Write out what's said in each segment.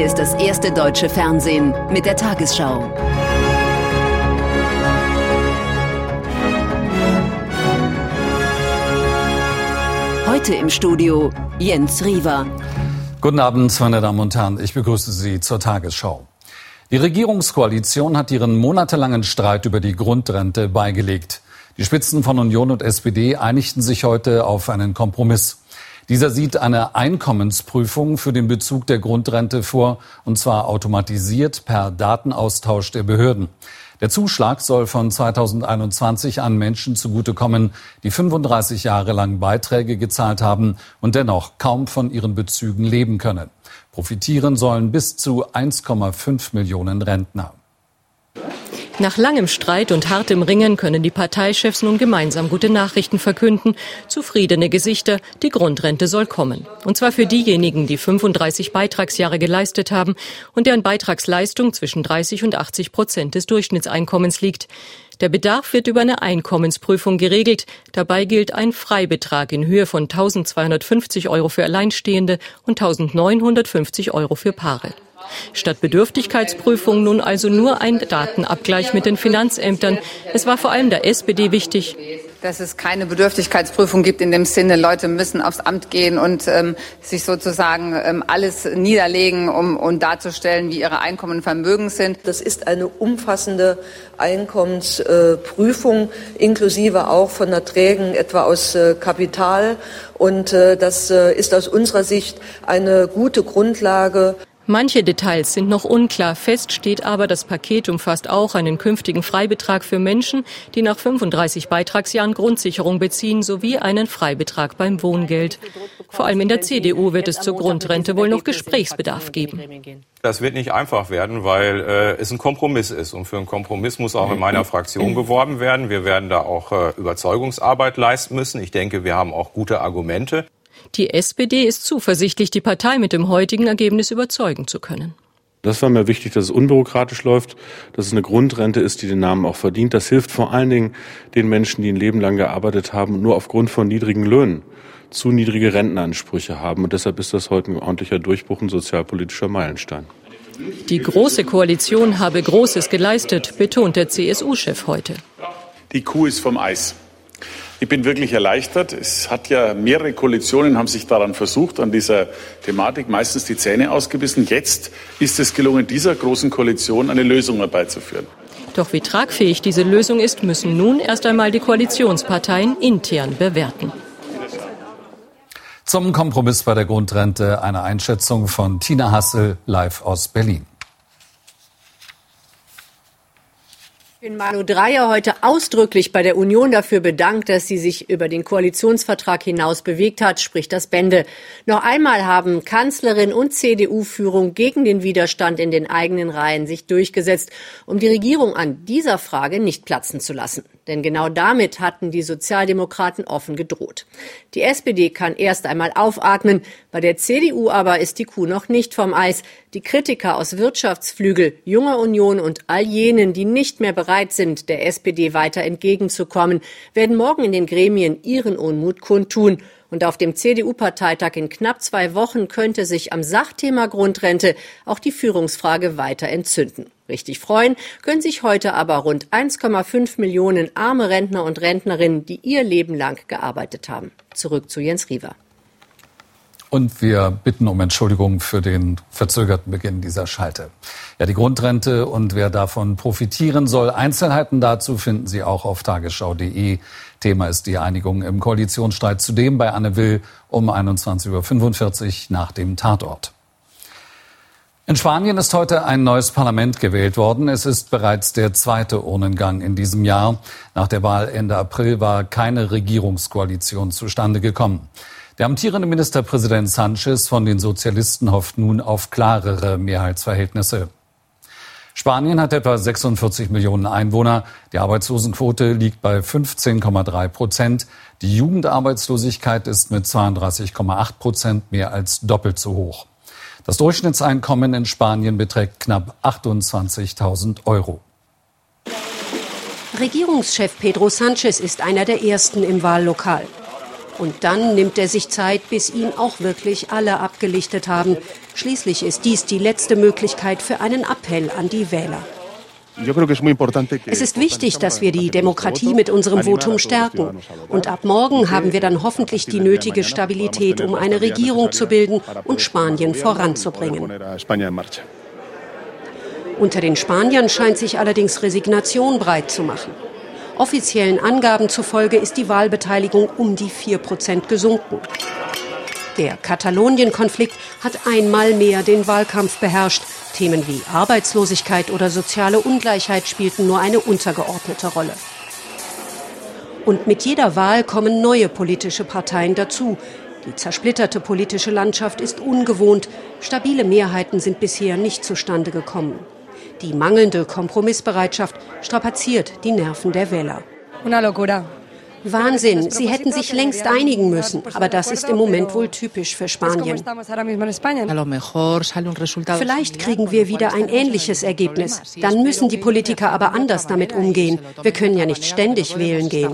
ist das erste deutsche Fernsehen mit der Tagesschau. Heute im Studio Jens Riewer. Guten Abend, meine Damen und Herren. Ich begrüße Sie zur Tagesschau. Die Regierungskoalition hat ihren monatelangen Streit über die Grundrente beigelegt. Die Spitzen von Union und SPD einigten sich heute auf einen Kompromiss. Dieser sieht eine Einkommensprüfung für den Bezug der Grundrente vor, und zwar automatisiert per Datenaustausch der Behörden. Der Zuschlag soll von 2021 an Menschen zugutekommen, die 35 Jahre lang Beiträge gezahlt haben und dennoch kaum von ihren Bezügen leben können. Profitieren sollen bis zu 1,5 Millionen Rentner. Nach langem Streit und hartem Ringen können die Parteichefs nun gemeinsam gute Nachrichten verkünden. Zufriedene Gesichter, die Grundrente soll kommen. Und zwar für diejenigen, die 35 Beitragsjahre geleistet haben und deren Beitragsleistung zwischen 30 und 80% des Durchschnittseinkommens liegt. Der Bedarf wird über eine Einkommensprüfung geregelt. Dabei gilt ein Freibetrag in Höhe von 1.250 € für Alleinstehende und 1.950 € für Paare. Statt Bedürftigkeitsprüfung nun also nur ein Datenabgleich mit den Finanzämtern. Es war vor allem der SPD wichtig, dass es keine Bedürftigkeitsprüfung gibt in dem Sinne, Leute müssen aufs Amt gehen und sich sozusagen alles niederlegen, um darzustellen, wie ihre Einkommen und Vermögen sind. Das ist eine umfassende Einkommensprüfung, inklusive auch von Erträgen etwa aus Kapital. Und das ist aus unserer Sicht eine gute Grundlage. Manche Details sind noch unklar. Fest steht aber, das Paket umfasst auch einen künftigen Freibetrag für Menschen, die nach 35 Beitragsjahren Grundsicherung beziehen, sowie einen Freibetrag beim Wohngeld. Vor allem in der CDU wird es zur Grundrente wohl noch Gesprächsbedarf geben. Das wird nicht einfach werden, weil es ein Kompromiss ist. Und für einen Kompromiss muss auch in meiner Fraktion geworben werden. Wir werden da auch Überzeugungsarbeit leisten müssen. Ich denke, wir haben auch gute Argumente. Die SPD ist zuversichtlich, die Partei mit dem heutigen Ergebnis überzeugen zu können. Das war mir wichtig, dass es unbürokratisch läuft, dass es eine Grundrente ist, die den Namen auch verdient. Das hilft vor allen Dingen den Menschen, die ein Leben lang gearbeitet haben und nur aufgrund von niedrigen Löhnen zu niedrige Rentenansprüche haben. Und deshalb ist das heute ein ordentlicher Durchbruch, ein sozialpolitischer Meilenstein. Die Große Koalition habe Großes geleistet, betont der CSU-Chef heute. Die Kuh ist vom Eis. Ich bin wirklich erleichtert. Es hat ja mehrere Koalitionen haben sich daran versucht, an dieser Thematik meistens die Zähne ausgebissen. Jetzt ist es gelungen, dieser großen Koalition eine Lösung herbeizuführen. Doch wie tragfähig diese Lösung ist, müssen nun erst einmal die Koalitionsparteien intern bewerten. Zum Kompromiss bei der Grundrente eine Einschätzung von Tina Hassel live aus Berlin. Ich bin Manu Dreyer heute ausdrücklich bei der Union dafür bedankt, dass sie sich über den Koalitionsvertrag hinaus bewegt hat, spricht das Bände. Noch einmal haben Kanzlerin und CDU-Führung gegen den Widerstand in den eigenen Reihen sich durchgesetzt, um die Regierung an dieser Frage nicht platzen zu lassen. Denn genau damit hatten die Sozialdemokraten offen gedroht. Die SPD kann erst einmal aufatmen. Bei der CDU aber ist die Kuh noch nicht vom Eis. Die Kritiker aus Wirtschaftsflügel, Junger Union und all jenen, die nicht mehr bereit sind, der SPD weiter entgegenzukommen, werden morgen in den Gremien ihren Unmut kundtun. Und auf dem CDU-Parteitag in knapp 2 Wochen könnte sich am Sachthema Grundrente auch die Führungsfrage weiter entzünden. Richtig freuen können sich heute aber rund 1,5 Millionen arme Rentner und Rentnerinnen, die ihr Leben lang gearbeitet haben. Zurück zu Jens Riewer. Und wir bitten um Entschuldigung für den verzögerten Beginn dieser Schalte. Ja, die Grundrente und wer davon profitieren soll. Einzelheiten dazu finden Sie auch auf tagesschau.de. Thema ist die Einigung im Koalitionsstreit. Zudem bei Anne Will um 21:45 Uhr nach dem Tatort. In Spanien ist heute ein neues Parlament gewählt worden. Es ist bereits der 2. Urnengang in diesem Jahr. Nach der Wahl Ende April war keine Regierungskoalition zustande gekommen. Der amtierende Ministerpräsident Sánchez von den Sozialisten hofft nun auf klarere Mehrheitsverhältnisse. Spanien hat etwa 46 Millionen Einwohner. Die Arbeitslosenquote liegt bei 15,3%. Die Jugendarbeitslosigkeit ist mit 32,8% mehr als doppelt so hoch. Das Durchschnittseinkommen in Spanien beträgt knapp 28.000 €. Regierungschef Pedro Sánchez ist einer der ersten im Wahllokal. Und dann nimmt er sich Zeit, bis ihn auch wirklich alle abgelichtet haben. Schließlich ist dies die letzte Möglichkeit für einen Appell an die Wähler. Es ist wichtig, dass wir die Demokratie mit unserem Votum stärken. Und ab morgen haben wir dann hoffentlich die nötige Stabilität, um eine Regierung zu bilden und Spanien voranzubringen. Unter den Spaniern scheint sich allerdings Resignation breit zu machen. Offiziellen Angaben zufolge ist die Wahlbeteiligung um die 4% gesunken. Der Katalonien-Konflikt hat einmal mehr den Wahlkampf beherrscht. Themen wie Arbeitslosigkeit oder soziale Ungleichheit spielten nur eine untergeordnete Rolle. Und mit jeder Wahl kommen neue politische Parteien dazu. Die zersplitterte politische Landschaft ist ungewohnt. Stabile Mehrheiten sind bisher nicht zustande gekommen. Die mangelnde Kompromissbereitschaft strapaziert die Nerven der Wähler. Una locura. Wahnsinn, sie hätten sich längst einigen müssen. Aber das ist im Moment wohl typisch für Spanien. Vielleicht kriegen wir wieder ein ähnliches Ergebnis. Dann müssen die Politiker aber anders damit umgehen. Wir können ja nicht ständig wählen gehen.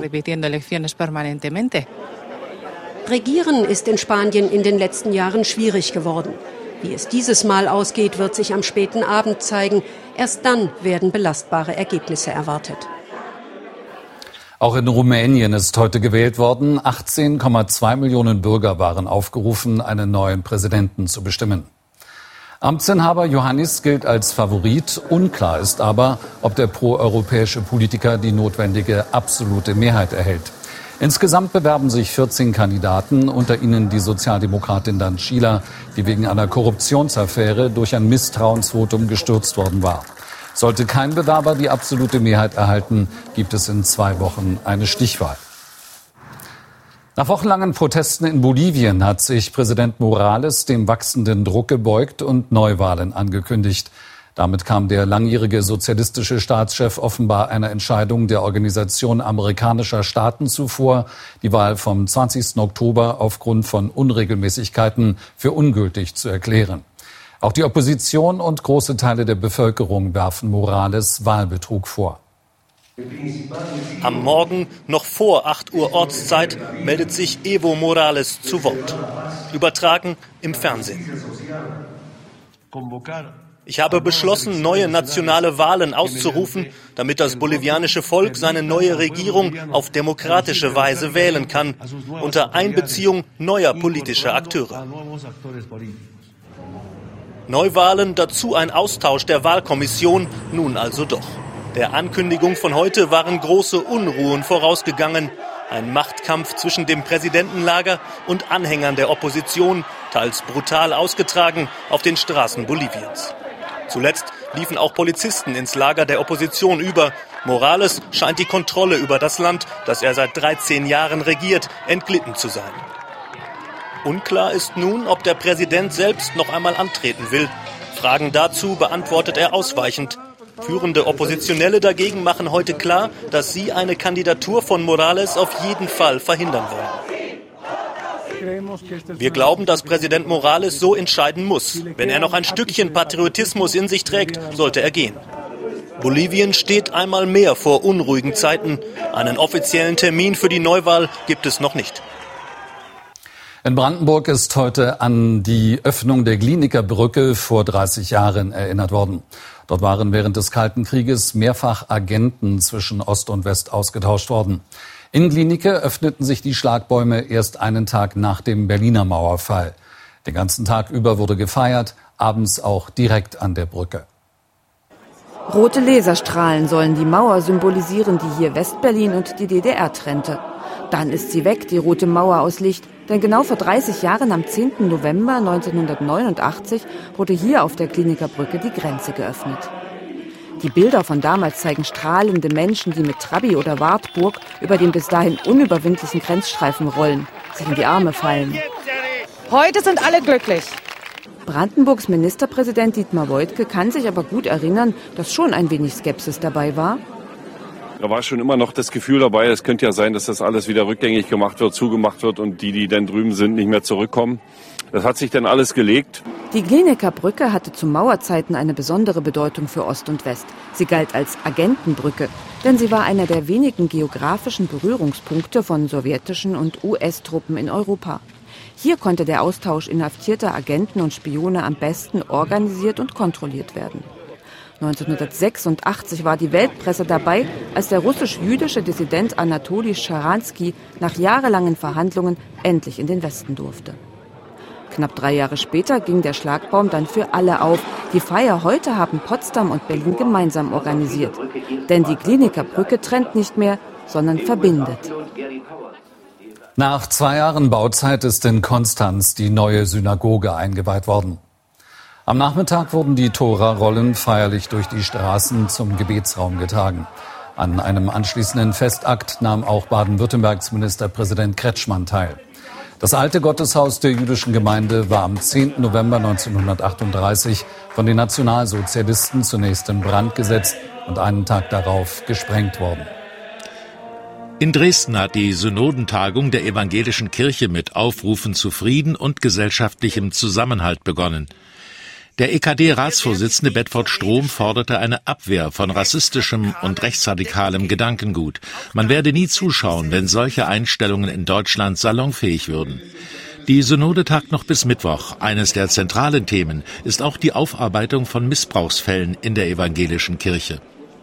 Regieren ist in Spanien in den letzten Jahren schwierig geworden. Wie es dieses Mal ausgeht, wird sich am späten Abend zeigen. Erst dann werden belastbare Ergebnisse erwartet. Auch in Rumänien ist heute gewählt worden. 18,2 Millionen Bürger waren aufgerufen, einen neuen Präsidenten zu bestimmen. Amtsinhaber Iohannis gilt als Favorit. Unklar ist aber, ob der proeuropäische Politiker die notwendige absolute Mehrheit erhält. Insgesamt bewerben sich 14 Kandidaten, unter ihnen die Sozialdemokratin Dăncilă, die wegen einer Korruptionsaffäre durch ein Misstrauensvotum gestürzt worden war. Sollte kein Bewerber die absolute Mehrheit erhalten, gibt es in 2 Wochen eine Stichwahl. Nach wochenlangen Protesten in Bolivien hat sich Präsident Morales dem wachsenden Druck gebeugt und Neuwahlen angekündigt. Damit kam der langjährige sozialistische Staatschef offenbar einer Entscheidung der Organisation amerikanischer Staaten zuvor, die Wahl vom 20. Oktober aufgrund von Unregelmäßigkeiten für ungültig zu erklären. Auch die Opposition und große Teile der Bevölkerung werfen Morales Wahlbetrug vor. Am Morgen, noch vor 8 Uhr Ortszeit, meldet sich Evo Morales zu Wort. Übertragen im Fernsehen. Ich habe beschlossen, neue nationale Wahlen auszurufen, damit das bolivianische Volk seine neue Regierung auf demokratische Weise wählen kann, unter Einbeziehung neuer politischer Akteure. Neuwahlen, dazu ein Austausch der Wahlkommission, nun also doch. Der Ankündigung von heute waren große Unruhen vorausgegangen. Ein Machtkampf zwischen dem Präsidentenlager und Anhängern der Opposition, teils brutal ausgetragen auf den Straßen Boliviens. Zuletzt liefen auch Polizisten ins Lager der Opposition über. Morales scheint die Kontrolle über das Land, das er seit 13 Jahren regiert, entglitten zu sein. Unklar ist nun, ob der Präsident selbst noch einmal antreten will. Fragen dazu beantwortet er ausweichend. Führende Oppositionelle dagegen machen heute klar, dass sie eine Kandidatur von Morales auf jeden Fall verhindern wollen. Wir glauben, dass Präsident Morales so entscheiden muss. Wenn er noch ein Stückchen Patriotismus in sich trägt, sollte er gehen. Bolivien steht einmal mehr vor unruhigen Zeiten. Einen offiziellen Termin für die Neuwahl gibt es noch nicht. In Brandenburg ist heute an die Öffnung der Glienicke Brücke vor 30 Jahren erinnert worden. Dort waren während des Kalten Krieges mehrfach Agenten zwischen Ost und West ausgetauscht worden. In Glienicke öffneten sich die Schlagbäume erst einen Tag nach dem Berliner Mauerfall. Den ganzen Tag über wurde gefeiert, abends auch direkt an der Brücke. Rote Laserstrahlen sollen die Mauer symbolisieren, die hier West-Berlin und die DDR trennte. Dann ist sie weg, die Rote Mauer aus Licht. Denn genau vor 30 Jahren, am 10. November 1989, wurde hier auf der Glienicke Brücke die Grenze geöffnet. Die Bilder von damals zeigen strahlende Menschen, die mit Trabi oder Wartburg über den bis dahin unüberwindlichen Grenzstreifen rollen, sich in die Arme fallen. Heute sind alle glücklich. Brandenburgs Ministerpräsident Dietmar Woidke kann sich aber gut erinnern, dass schon ein wenig Skepsis dabei war. Da war schon immer noch das Gefühl dabei, es könnte ja sein, dass das alles wieder rückgängig gemacht wird, zugemacht wird und die dann drüben sind, nicht mehr zurückkommen. Das hat sich dann alles gelegt. Die Glienicker Brücke hatte zu Mauerzeiten eine besondere Bedeutung für Ost und West. Sie galt als Agentenbrücke, denn sie war einer der wenigen geografischen Berührungspunkte von sowjetischen und US-Truppen in Europa. Hier konnte der Austausch inhaftierter Agenten und Spione am besten organisiert und kontrolliert werden. 1986 war die Weltpresse dabei, als der russisch-jüdische Dissident Anatoli Scharansky nach jahrelangen Verhandlungen endlich in den Westen durfte. Knapp 3 Jahre später ging der Schlagbaum dann für alle auf. Die Feier heute haben Potsdam und Berlin gemeinsam organisiert. Denn die Glienicker Brücke trennt nicht mehr, sondern verbindet. Nach 2 Jahren Bauzeit ist in Konstanz die neue Synagoge eingeweiht worden. Am Nachmittag wurden die Tora-Rollen feierlich durch die Straßen zum Gebetsraum getragen. An einem anschließenden Festakt nahm auch Baden-Württembergs Ministerpräsident Kretschmann teil. Das alte Gotteshaus der jüdischen Gemeinde war am 10. November 1938 von den Nationalsozialisten zunächst in Brand gesetzt und einen Tag darauf gesprengt worden. In Dresden hat die Synodentagung der evangelischen Kirche mit Aufrufen zu Frieden und gesellschaftlichem Zusammenhalt begonnen. Der EKD-Ratsvorsitzende Bedford Strom forderte eine Abwehr von rassistischem und rechtsradikalem Gedankengut. Man werde nie zuschauen, wenn solche Einstellungen in Deutschland salonfähig würden. Die Synode tagt noch bis Mittwoch. Eines der zentralen Themen ist auch die Aufarbeitung von Missbrauchsfällen in der evangelischen Kirche.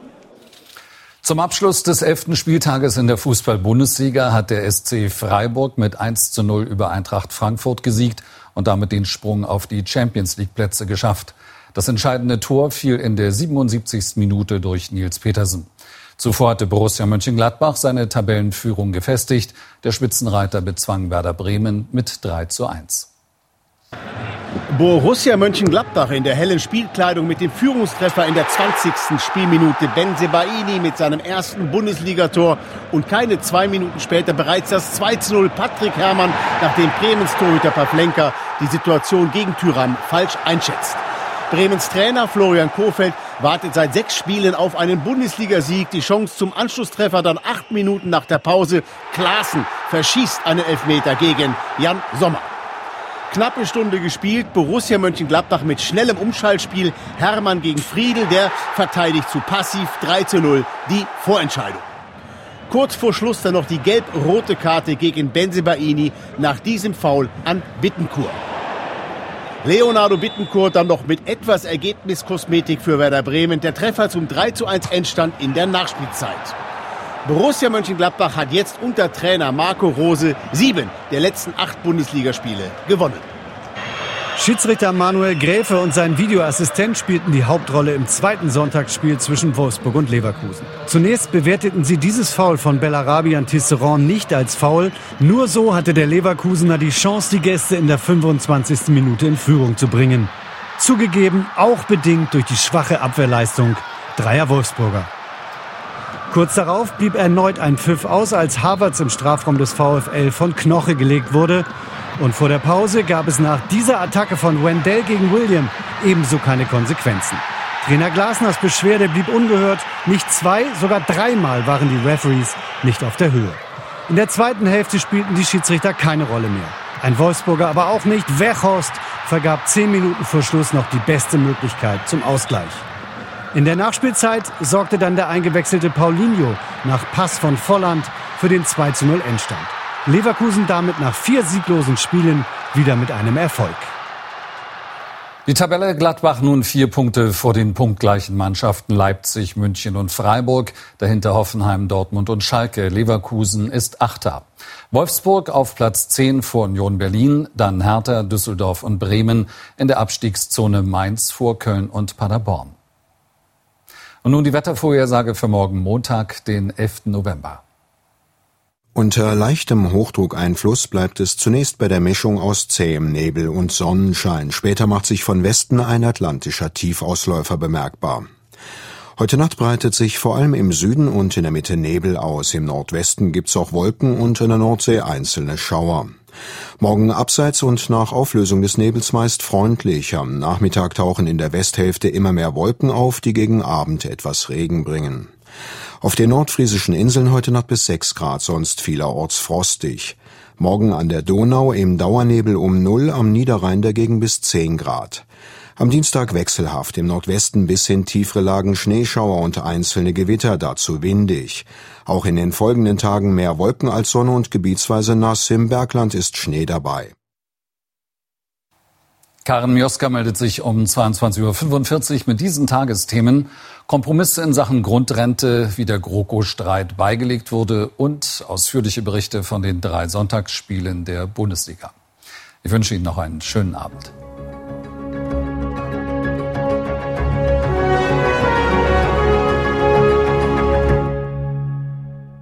Zum Abschluss des 11. Spieltages in der Fußball-Bundesliga hat der SC Freiburg mit 1:0 über Eintracht Frankfurt gesiegt und damit den Sprung auf die Champions-League-Plätze geschafft. Das entscheidende Tor fiel in der 77. Minute durch Nils Petersen. Zuvor hatte Borussia Mönchengladbach seine Tabellenführung gefestigt. Der Spitzenreiter bezwang Werder Bremen mit 3:1. Borussia Mönchengladbach in der hellen Spielkleidung mit dem Führungstreffer in der 20. Spielminute. Bensebaini mit seinem ersten Bundesligator und keine 2 Minuten später bereits das 2:0 Patrick Herrmann, nachdem Bremens Torhüter Pavlenka die Situation gegen Thuram falsch einschätzt. Bremens Trainer Florian Kohfeldt wartet seit 6 Spielen auf einen Bundesligasieg. Die Chance zum Anschlusstreffer dann 8 Minuten nach der Pause. Klaassen verschießt einen Elfmeter gegen Jan Sommer. Knappe Stunde gespielt, Borussia Mönchengladbach mit schnellem Umschaltspiel. Herrmann gegen Friedel, der verteidigt zu passiv. 3:0 die Vorentscheidung. Kurz vor Schluss dann noch die gelb-rote Karte gegen Bensebaini nach diesem Foul an Bittencourt. Leonardo Bittencourt dann noch mit etwas Ergebniskosmetik für Werder Bremen. Der Treffer zum 3:1 Endstand in der Nachspielzeit. Borussia Mönchengladbach hat jetzt unter Trainer Marco Rose 7 der letzten 8 Bundesligaspiele gewonnen. Schiedsrichter Manuel Gräfe und sein Videoassistent spielten die Hauptrolle im zweiten Sonntagsspiel zwischen Wolfsburg und Leverkusen. Zunächst bewerteten sie dieses Foul von Bellarabi an Tisserand nicht als Foul. Nur so hatte der Leverkusener die Chance, die Gäste in der 25. Minute in Führung zu bringen. Zugegeben, auch bedingt durch die schwache Abwehrleistung dreier Wolfsburger. Kurz darauf blieb erneut ein Pfiff aus, als Havertz im Strafraum des VfL von Knoche gelegt wurde. Und vor der Pause gab es nach dieser Attacke von Wendell gegen William ebenso keine Konsequenzen. Trainer Glasners Beschwerde blieb ungehört. Nicht 2, sogar 3 Mal waren die Referees nicht auf der Höhe. In der zweiten Hälfte spielten die Schiedsrichter keine Rolle mehr. Ein Wolfsburger aber auch nicht. Weghorst vergab 10 Minuten vor Schluss noch die beste Möglichkeit zum Ausgleich. In der Nachspielzeit sorgte dann der eingewechselte Paulinho nach Pass von Volland für den 2:0 Endstand. Leverkusen damit nach 4 sieglosen Spielen wieder mit einem Erfolg. Die Tabelle: Gladbach nun 4 Punkte vor den punktgleichen Mannschaften Leipzig, München und Freiburg. Dahinter Hoffenheim, Dortmund und Schalke. Leverkusen ist 8. Wolfsburg auf Platz 10 vor Union Berlin. Dann Hertha, Düsseldorf und Bremen. In der Abstiegszone Mainz vor Köln und Paderborn. Und nun die Wettervorhersage für morgen Montag, den 11. November. Unter leichtem Hochdruckeinfluss bleibt es zunächst bei der Mischung aus zähem Nebel und Sonnenschein. Später macht sich von Westen ein atlantischer Tiefausläufer bemerkbar. Heute Nacht breitet sich vor allem im Süden und in der Mitte Nebel aus. Im Nordwesten gibt's auch Wolken und in der Nordsee einzelne Schauer. Morgen abseits und nach Auflösung des Nebels meist freundlich. Am Nachmittag tauchen in der Westhälfte immer mehr Wolken auf, die gegen Abend etwas Regen bringen. Auf den nordfriesischen Inseln heute Nacht bis 6 Grad, sonst vielerorts frostig. Morgen an der Donau im Dauernebel um 0, am Niederrhein dagegen bis 10 Grad. Am Dienstag wechselhaft, im Nordwesten bis in tiefere Lagen Schneeschauer und einzelne Gewitter, dazu windig. Auch in den folgenden Tagen mehr Wolken als Sonne und gebietsweise nass, im Bergland ist Schnee dabei. Karen Mioska meldet sich um 22.45 Uhr mit diesen Tagesthemen. Kompromisse in Sachen Grundrente, wie der GroKo-Streit beigelegt wurde und ausführliche Berichte von den 3 Sonntagsspielen der Bundesliga. Ich wünsche Ihnen noch einen schönen Abend.